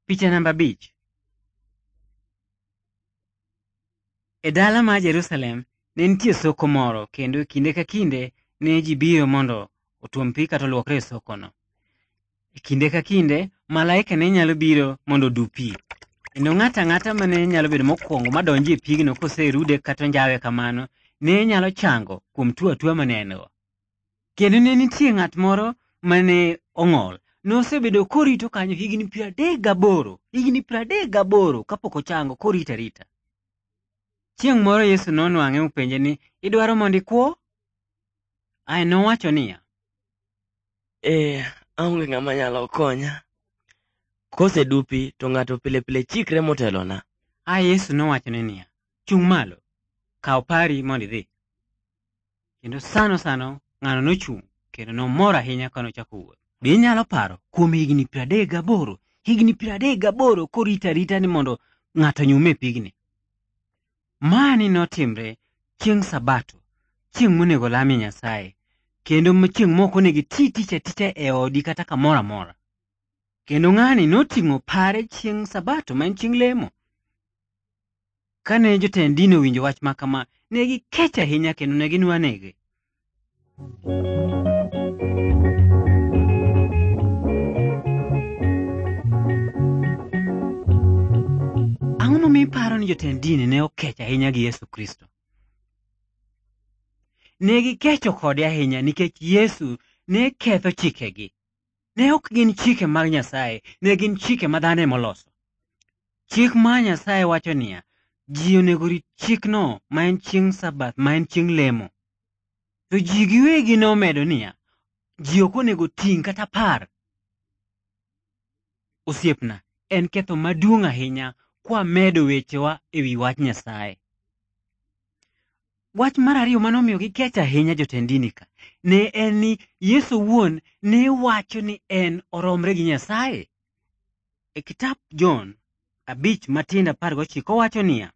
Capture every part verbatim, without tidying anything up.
Picha namba abich. E dala mar Jerusalem ne nitie soko moro, kendo kinde ka kinde ne ji biro mondo otuom pi kata oluokre e sokono. E kinde ka kinde malaika ne nyalo biro mondo odu pi, kendo ng'ato ang'ata mane nyalo bedo mokwongo madonjo e pigno koserude kata onjawe kamano ne nyalo chango kuom tuo atua mane en go. Kendo ne nitie ng'at moro mane ong'ol, nosebedo korito kanyo higni piero adek gaboro higni piero adek gaboro kapok ochango korito arita. Chieng' moro Yesu nonwang'e openje ni, idwaro mondo ikwo? Ae nowacho niya, Eh, aonge ng'ama nyalo konya. Kosedupi to ng'ato pile pile chikre motelona. Ae Yesu nowachone niya, chung' malo, kaw pari mondo idhi. Kendo sano sano ng'ano nochung' kendo nomor ahinya kanochako wuoth. Be inyalo paro kuom higni piero adek gaboro higni piero adek gaboro korito arita ni mondo ng'ato nyume pigni. Mani notimre chieng' Sabato, chieng' monego lamie Nyasaye, kendo chieng' mok onego iti tich aticha e odi kata kamoro amora. Kendo ng'ani noting'o pare chieng' Sabato, ma en chieng' lemo. Kane jotend din owinjo wach ma kama, ne gikech ahinya kendo ne ginwa nege. Ang'o momiyo iparo ni jotend din ne okech ahinya gi Yesu Kristo? Ne gikecho kode ahinya nikech Yesu ne ketho chikegi. Ne ok gin chike mag Nyasaye, ne gin chike ma dhano emoloso. Chik ma Nyasaye wacho niya, ji onego rit chikno ma en chieng' Sabath, ma en chieng' lemo. To ji giwegi nomedo niya, ji ok onego ting' kata par. Osiepna, en ketho maduong' ahinya kwa medo wechewa e wi wach Nyasaye. Wach mar ariyo manomiyo gikech ahinya jotend dini ka ne en ni Yesu wuon ne wacho ni en oromre gi Nyasaye. E kitap John abich matindo apar gochiko wacho niya,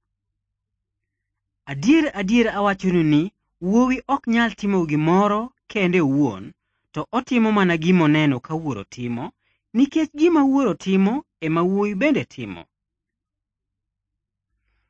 adier adier awachonu ni wuowi ok nyal timo gimoro kende owuon, to otimo mana gima oneno ka wuoro timo, nikech gima wuoro timo ema wuowi bende timo.